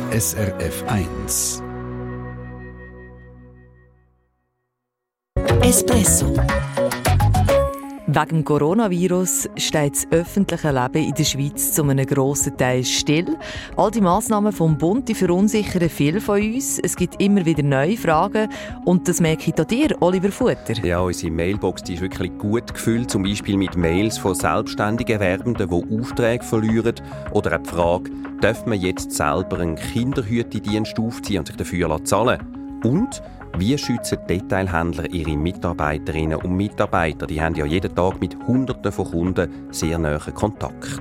SRF 1. Espresso. Wegen dem Coronavirus steht das öffentliche Leben in der Schweiz zu einem grossen Teil still. All die Massnahmen vom Bund verunsichern viele von uns. Es gibt immer wieder neue Fragen. Und das merke ich auch dir, Oliver Futter. Ja, unsere Mailbox die ist wirklich gut gefüllt. Zum Beispiel mit Mails von selbstständigen Erwerbenden, die Aufträge verlieren. Oder auch die Frage, darf man jetzt selber einen Kinderhütedienst aufziehen und sich dafür zahlen lassen? Und wie schützen Detailhändler ihre Mitarbeiterinnen und Mitarbeiter? Die haben ja jeden Tag mit Hunderten von Kunden sehr nahen Kontakt.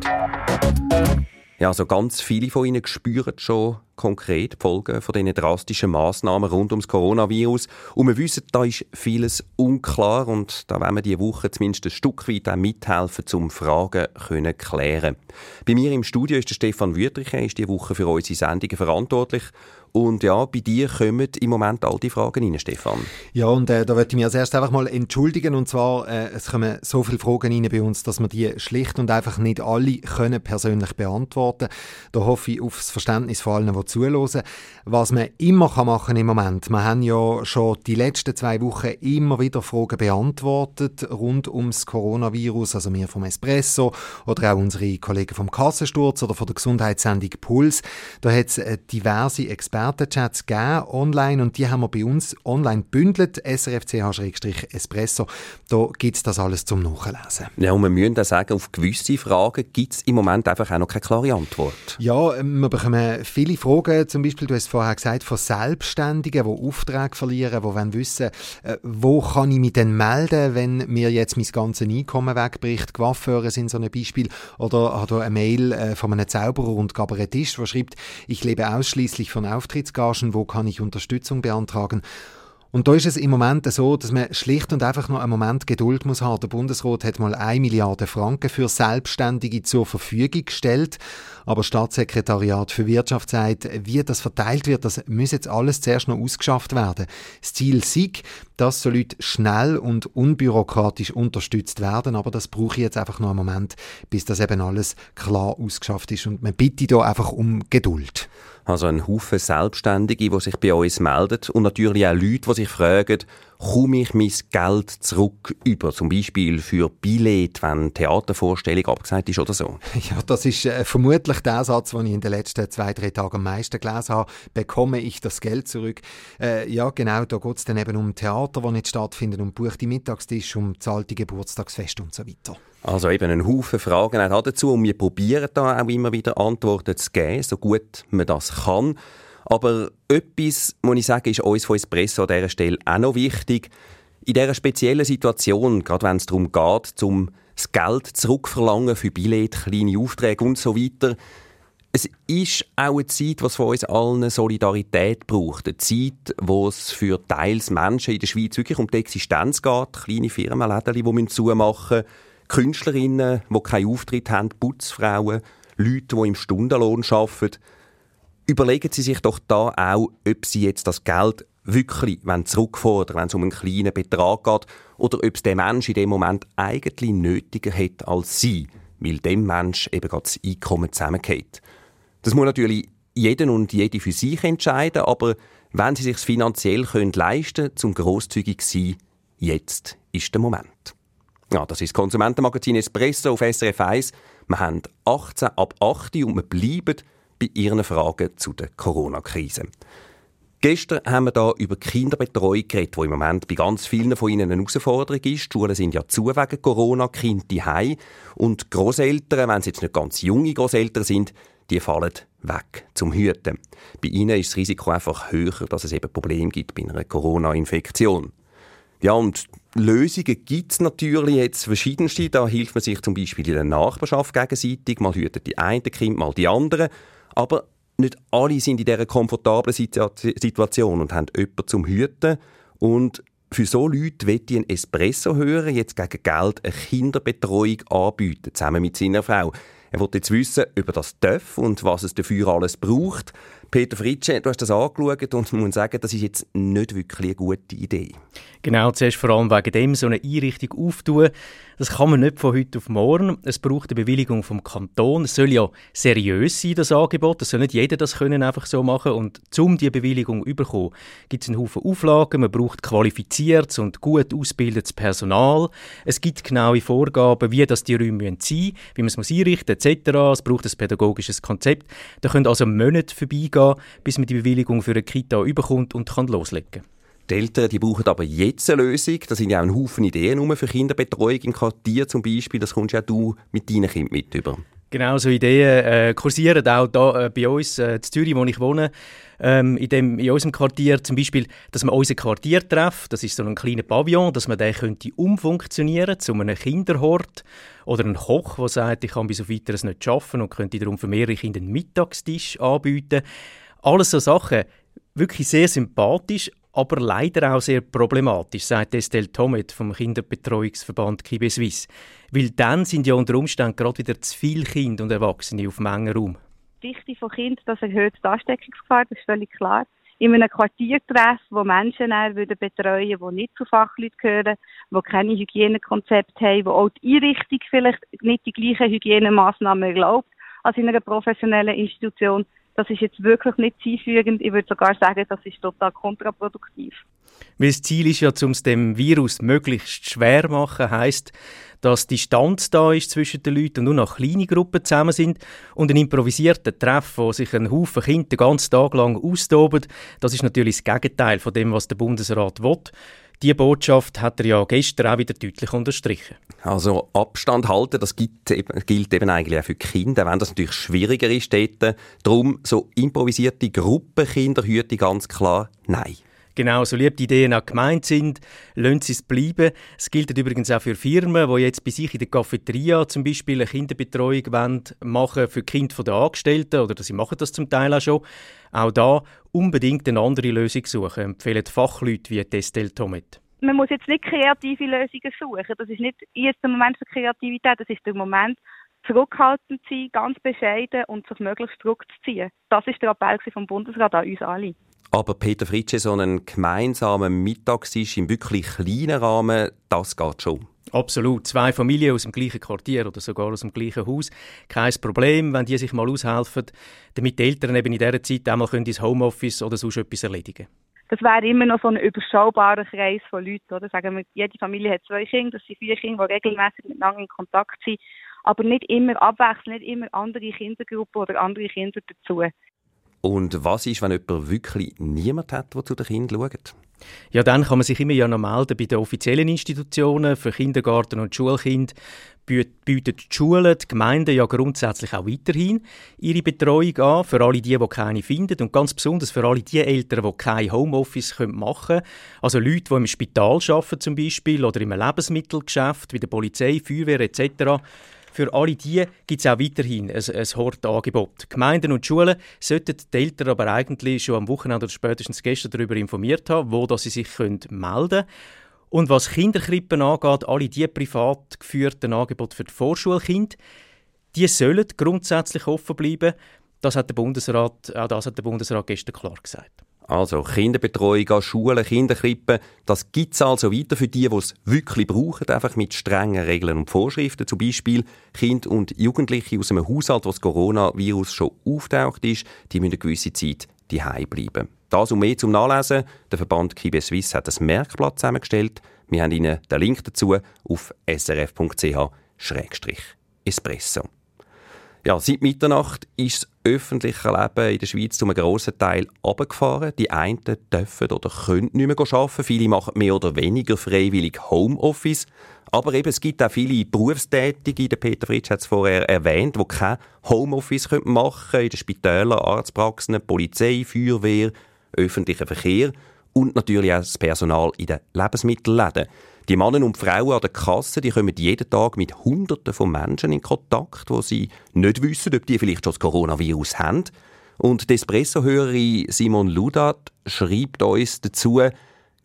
Ja, also ganz viele von ihnen spüren schon konkret die Folgen von diesen drastischen Massnahmen rund ums Coronavirus. Und wir wissen, da ist vieles unklar und da wollen wir diese Woche zumindest ein Stück weit auch mithelfen, um Fragen zu klären. Bei mir im Studio ist der Stefan Wüthrich, er ist diese Woche für unsere Sendungen verantwortlich. Und ja, bei dir kommen im Moment all die Fragen rein, Stefan. Ja, und da möchte ich mich als erstes einfach mal entschuldigen. Und zwar, es kommen so viele Fragen rein bei uns, dass wir die schlicht und einfach nicht alle können persönlich beantworten. Da hoffe ich auf das Verständnis von allen, die zuhören. Was man immer machen kann im Moment, wir haben ja schon die letzten 2 Wochen immer wieder Fragen beantwortet rund ums Coronavirus, also wir vom Espresso oder auch unsere Kollegen vom Kassensturz oder von der Gesundheitssendung Puls. Da hat es diverse Expertenchats gegeben online und die haben wir bei uns online gebündelt, srfch-espresso. Da gibt es das alles zum Nachlesen. Ja, und wir müssen auch sagen, auf gewisse Fragen gibt es im Moment einfach auch noch keine klare Antwort. Ja, wir bekommen viele Fragen, zum Beispiel, du hast vorher gesagt, von Selbstständigen, die Aufträge verlieren, die wollen wissen, wo kann ich mich denn melden, wenn mir jetzt mein ganzes Einkommen wegbricht. Coiffeure sind so ein Beispiel. Oder hat eine Mail von einem Zauberer und Kabarettist, der schreibt, ich lebe ausschließlich von Auftrittsgagen, wo kann ich Unterstützung beantragen? Und da ist es im Moment so, dass man schlicht und einfach noch einen Moment Geduld muss haben. Der Bundesrat hat mal 1 Milliarde Franken für Selbstständige zur Verfügung gestellt. Aber das Staatssekretariat für Wirtschaft sagt, wie das verteilt wird, das muss jetzt alles zuerst noch ausgeschafft werden. Das Ziel sei, dass so Leute schnell und unbürokratisch unterstützt werden. Aber das brauche ich jetzt einfach noch einen Moment, bis das eben alles klar ausgeschafft ist. Und man bittet hier einfach um Geduld. Also ein Haufen Selbstständige, die sich bei uns melden und natürlich auch Leute, die sich fragen, komme ich mein Geld zurück über, zum Beispiel für Billett, wenn eine Theatervorstellung abgesagt ist oder so? Ja, das ist vermutlich der Satz, den ich in den letzten 2-3 Tagen am meisten gelesen habe. Bekomme ich das Geld zurück? Ja, genau, da geht es dann eben um Theater, die nicht stattfinden, um buchte Mittagstisch, um zahlte Geburtstagsfeste und so weiter. Also eben ein Haufen Fragen auch dazu und wir probieren da auch immer wieder Antworten zu geben, so gut man das kann. Aber etwas, muss ich sagen, ist uns von Espresso an dieser Stelle auch noch wichtig. In dieser speziellen Situation, gerade wenn es darum geht, das Geld zurückverlangen für Billett, kleine Aufträge und so weiter, es ist auch eine Zeit, die von uns allen Solidarität braucht. Eine Zeit, wo es für teils Menschen in der Schweiz wirklich um die Existenz geht. Kleine Firmenläden, die zumachen müssen. Künstlerinnen, die keinen Auftritt haben, Putzfrauen, Leute, die im Stundenlohn arbeiten. Überlegen Sie sich doch da auch, ob Sie jetzt das Geld wirklich zurückfordern, wenn es um einen kleinen Betrag geht, oder ob es der Mensch in dem Moment eigentlich nötiger hat als Sie, weil dem Mensch eben gerade das Einkommen zusammengeht. Das muss natürlich jeder und jede für sich entscheiden, aber wenn Sie sich finanziell leisten können, zum grosszügig sein, jetzt ist der Moment. Ja, das ist das Konsumentenmagazin Espresso auf SRF 1. Wir haben 18 ab 8 und wir bleiben bei Ihren Fragen zu der Corona-Krise. Gestern haben wir hier über Kinderbetreuung geredet, die im Moment bei ganz vielen von Ihnen eine Herausforderung ist. Die Schulen sind ja zu wegen Corona, Kinder zu Hause. Und Grosseltern, wenn sie jetzt nicht ganz junge Grosseltern sind, die fallen weg zum Hüten. Bei ihnen ist das Risiko einfach höher, dass es eben Probleme gibt bei einer Corona-Infektion. Ja, und Lösungen gibt es natürlich jetzt verschiedenste. Da hilft man sich zum Beispiel in der Nachbarschaft gegenseitig. Mal hüten die einen Kinder, mal die anderen. Aber nicht alle sind in dieser komfortablen Situation und haben jemanden zum Hüten. Und für so Leute will ich ein Espresso hören, jetzt gegen Geld eine Kinderbetreuung anbieten, zusammen mit seiner Frau. Er will jetzt wissen, ob er das darf und was es dafür alles braucht. Peter Fritsche, du hast das angeschaut und man muss sagen, das ist jetzt nicht wirklich eine gute Idee. Genau, zuerst vor allem wegen dem so eine Einrichtung auftun. Das kann man nicht von heute auf morgen. Es braucht eine Bewilligung vom Kanton. Es soll ja seriös sein, das Angebot. Es soll nicht jeder das können einfach so machen. Und um diese Bewilligung zu bekommen, gibt es einen Haufen Auflagen. Man braucht qualifiziertes und gut ausgebildetes Personal. Es gibt genaue Vorgaben, wie das die Räume sein müssen, wie man es einrichten muss, etc. Es braucht ein pädagogisches Konzept. Da können also Monate vorbeigehen, bis man die Bewilligung für eine Kita bekommt und kann loslegen kann. Die Eltern die brauchen aber jetzt eine Lösung. Da sind ja auch ein Haufen Ideen für Kinderbetreuung im Quartier zum Beispiel. Das kommst ja du mit deinen Kindern mit über. Genau, so Ideen kursieren auch da bei uns in Zürich, wo ich wohne. In unserem Quartier zum Beispiel, dass man unseren Quartiertreff, das ist so ein kleiner Pavillon, dass man den könnte umfunktionieren zu einem Kinderhort oder einen Koch, der sagt, ich kann bis auf Weiteres nicht arbeiten und könnte darum für mehrere Kinder einen Mittagstisch anbieten. Alles so Sachen, wirklich sehr sympathisch, aber leider auch sehr problematisch, sagt Estelle Thomet vom Kinderbetreuungsverband KiBe Suisse. Weil dann sind ja unter Umständen gerade wieder zu viele Kinder und Erwachsene auf dem engen Raum. Die Dichte von Kindern, das erhöht die Ansteckungsgefahr, das ist völlig klar. In einem Quartiertreff, wo Menschen betreuen würden, die nicht zu Fachleuten gehören, die keine Hygienekonzepte haben, wo auch die Einrichtung vielleicht nicht die gleichen Hygienemaßnahmen erlaubt als in einer professionellen Institution. Das ist jetzt wirklich nicht zielführend. Ich würde sogar sagen, das ist total kontraproduktiv. Weil das Ziel ist ja, um es dem Virus möglichst schwer zu machen, heisst, dass Distanz da ist zwischen den Leuten und nur noch kleine Gruppen zusammen sind und ein improvisierter Treff, wo sich ein Haufen Kinder den ganzen Tag lang austoben, das ist natürlich das Gegenteil von dem, was der Bundesrat will. Diese Botschaft hat er ja gestern auch wieder deutlich unterstrichen. Also Abstand halten, das gilt eben eigentlich auch für die Kinder, wenn das natürlich schwieriger ist dort. Darum so improvisierte Gruppenkinderhüte ganz klar nein. Genau, so lieb die Ideen auch gemeint sind, lassen sie es bleiben. Es gilt übrigens auch für Firmen, die jetzt bei sich in der Cafeteria zum Beispiel eine Kinderbetreuung machen für die Kinder der Angestellten, oder sie machen das zum Teil auch schon. Auch da unbedingt eine andere Lösung suchen, empfehlen Fachleute wie Estelle Thomet. Man muss jetzt nicht kreative Lösungen suchen. Das ist nicht jetzt der Moment für Kreativität, das ist der Moment, zurückhaltend zu sein, ganz bescheiden und sich möglichst zurückzuziehen. Das ist der Appell vom Bundesrat an uns alle. Aber Peter Fritsche, so einen gemeinsamen Mittagstisch im wirklich kleinen Rahmen, das geht schon. Absolut. 2 Familien aus dem gleichen Quartier oder sogar aus dem gleichen Haus. Kein Problem, wenn die sich mal aushelfen, damit die Eltern eben in dieser Zeit einmal ins Homeoffice oder sonst etwas erledigen. Das wäre immer noch so ein überschaubarer Kreis von Leuten. Oder? Sagen wir, jede Familie hat 2 Kinder, das sind 4 Kinder, die regelmäßig miteinander in Kontakt sind. Aber nicht immer abwechselnd, nicht immer andere Kindergruppen oder andere Kinder dazu. Und was ist, wenn jemand wirklich niemand hat, der zu den Kindern schaut? Ja, dann kann man sich immer ja noch melden bei den offiziellen Institutionen. Für Kindergarten und Schulkinder bieten die Schulen, die Gemeinden ja grundsätzlich auch weiterhin ihre Betreuung an, für alle die keine finden und ganz besonders für alle die Eltern, die kein Homeoffice machen können. Also Leute, die im Spital arbeiten zum Beispiel oder im Lebensmittelgeschäft, wie der Polizei, Feuerwehr etc. Für alle die gibt es auch weiterhin ein Hortangebot. Gemeinden und Schulen sollten die Eltern aber eigentlich schon am Wochenende oder spätestens gestern darüber informiert haben, wo sie sich melden können. Und was Kinderkrippen angeht, alle die privat geführten Angebote für die Vorschulkinder, die sollen grundsätzlich offen bleiben. Das hat der Bundesrat gestern klar gesagt. Also Kinderbetreuung an Schulen, Kinderkrippen, das gibt es also weiter für die es wirklich brauchen, einfach mit strengen Regeln und Vorschriften. Zum Beispiel Kinder und Jugendliche aus einem Haushalt, wo das Coronavirus schon auftaucht ist, die müssen eine gewisse Zeit daheim bleiben. Das und mehr zum Nachlesen. Der Verband KiBe Suisse hat ein Merkblatt zusammengestellt. Wir haben Ihnen den Link dazu auf srf.ch/espresso. Ja, seit Mitternacht ist das öffentliche Leben in der Schweiz zu einem grossen Teil runtergefahren. Die einen dürfen oder können nicht mehr arbeiten. Viele machen mehr oder weniger freiwillig Homeoffice. Aber eben, es gibt auch viele Berufstätige, der Peter Fritsche hat es vorher erwähnt, die kein Homeoffice machen können. In den Spitälern, Arztpraxen, Polizei, Feuerwehr, öffentlicher Verkehr und natürlich auch das Personal in den Lebensmittelläden. Die Männer und Frauen an der Kasse, die kommen jeden Tag mit Hunderten von Menschen in Kontakt, wo sie nicht wissen, ob die vielleicht schon das Coronavirus haben. Und die Espresso-Hörerin Simon Ludat schreibt uns dazu,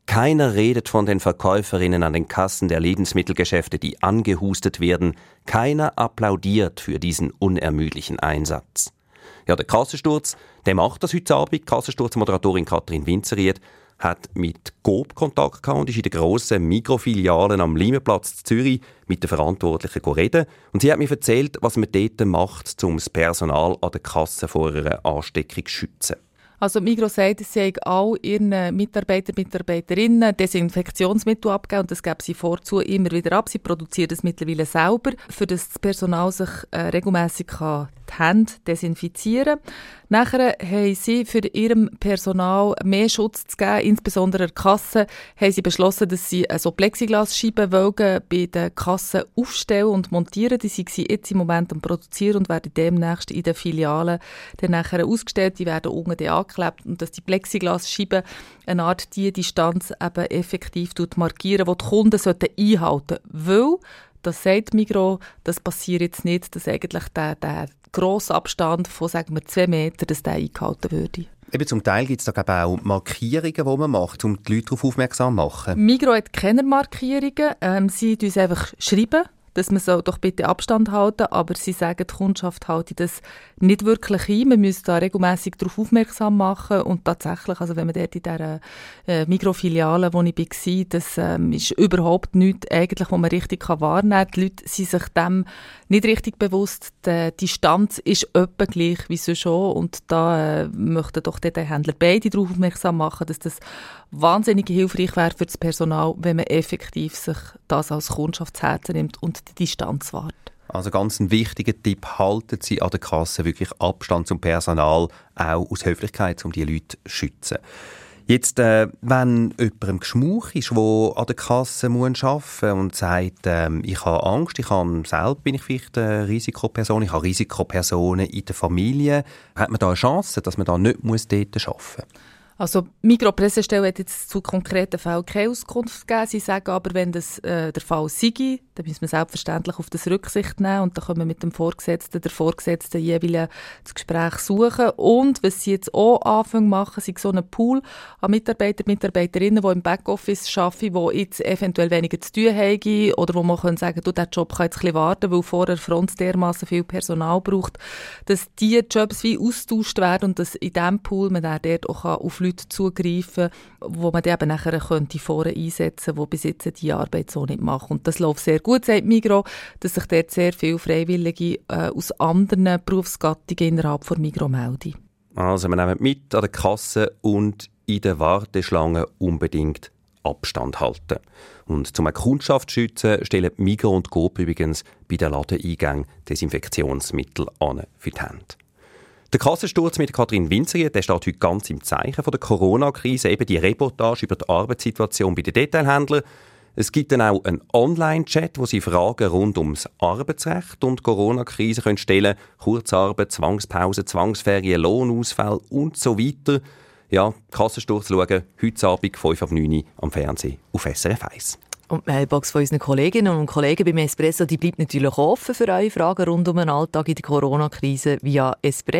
Keiner redet von den Verkäuferinnen an den Kassen der Lebensmittelgeschäfte, die angehustet werden. Keiner applaudiert für diesen unermüdlichen Einsatz. Ja, der Kassensturz, der macht das heute Abend. Die Kassensturz-Moderatorin Katrin Winzeried hat mit Coop Kontakt gehabt und ist in den grossen Migros-Filialen am Limenplatz in Zürich mit den Verantwortlichen reden. Und sie hat mir erzählt, was man dort macht, um das Personal an der Kasse vor einer Ansteckung zu schützen. Also Migros sagt, sie haben all ihren Mitarbeiterinnen Desinfektionsmittel abgegeben und das geben sie vorzu immer wieder ab. Sie produzieren das mittlerweile selber, für das Personal sich regelmässig die Hände desinfizieren kann. Nachher haben sie für ihrem Personal mehr Schutz zu geben, insbesondere an der Kasse, haben sie beschlossen, dass sie so Plexiglasscheiben bei den Kassen aufstellen und montieren. Die sind sie jetzt im Moment am Produzieren und werden demnächst in den Filialen dann nachher ausgestellt. Die werden unten angeklebt und dass die Plexiglasscheiben eine Art die Distanz eben effektiv markieren, die die Kunden einhalten sollten. Weil, das sagt Migros, das passiert jetzt nicht, dass eigentlich der grosse Abstand von, sagen wir, 2 Metern, dass der eingehalten würde. Eben zum Teil gibt es da auch Markierungen, die man macht, um die Leute darauf aufmerksam zu machen. Migros hat keine Markierungen. Sie schreiben uns einfach, dass man so doch bitte Abstand halten, aber sie sagen, die Kundschaft halte das nicht wirklich ein. Man müsste da regelmässig darauf aufmerksam machen und tatsächlich, also wenn man dort in dieser Migros-Filiale, wo ich war, das ist überhaupt nichts eigentlich, was man richtig wahrnehmen kann. Die Leute sind sich dem nicht richtig bewusst. Die Distanz ist etwa gleich wie so schon und da möchten doch die Händler beide darauf aufmerksam machen, dass das wahnsinnig hilfreich wäre für das Personal, wenn man effektiv sich das als Kundschaft zu Herzen nimmt und die Distanz wahrt. Also ganz ein wichtiger Tipp, halten Sie an der Kasse wirklich Abstand zum Personal, auch aus Höflichkeit, um die Leute zu schützen. Jetzt, wenn jemand Geschmuch ist, der an der Kasse arbeiten muss und sagt, ich habe Angst, bin ich vielleicht eine Risikoperson, ich habe Risikopersonen in der Familie, hat man da eine Chance, dass man da nicht dort arbeiten muss? Also Migros Pressestelle hat jetzt zu konkreten Fällen keine Auskunft gegeben. Sie sagen aber, wenn das der Fall sei, dann müssen wir selbstverständlich auf das Rücksicht nehmen und dann können wir mit dem der Vorgesetzten jeweils das Gespräch suchen. Und was sie jetzt auch anfangen machen, sind so einen Pool an Mitarbeiterinnen, die im Backoffice arbeiten, die jetzt eventuell weniger zu tun haben oder wo man kann sagen, du, der Job kann jetzt ein bisschen warten, weil vorher Front dermassen viel Personal braucht, dass diese Jobs wie austauscht werden und dass in diesem Pool man dann dort auch auf Leute zugreifen kann, wo man dann eben nachher könnte vorne einsetzen könnte, die bis jetzt diese Arbeit so nicht machen. Und das läuft sehr gut, sagt Migros, dass sich dort sehr viele Freiwillige aus anderen Berufsgattungen innerhalb von Migros melden. Also wir nehmen mit an der Kasse und in der Warteschlange unbedingt Abstand halten. Und zum Kundschaft zu schützen, stellen Migros und Coop übrigens bei den Ladeneingängen Desinfektionsmittel an für die Hände. Der Kassensturz mit Katrin Winzeried, der steht heute ganz im Zeichen der Corona-Krise, eben die Reportage über die Arbeitssituation bei den Detailhändlern. Es gibt dann auch einen Online-Chat, wo Sie Fragen rund ums Arbeitsrecht und Corona-Krise stellen können. Kurzarbeit, Zwangspause, Zwangsferien, Lohnausfall und so weiter. Ja, Kassensturz schauen, heute Abend 5:09 Uhr am Fernsehen auf SRF 1. Und die Mailbox von unseren Kolleginnen und Kollegen beim Espresso, die bleibt natürlich offen für eure Fragen rund um den Alltag in der Corona-Krise via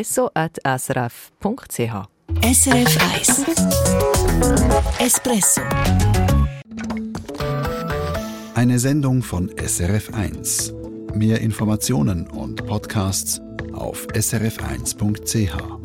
espresso@srf.ch. SRF 1 Espresso. Eine Sendung von SRF 1. Mehr Informationen und Podcasts auf srf1.ch.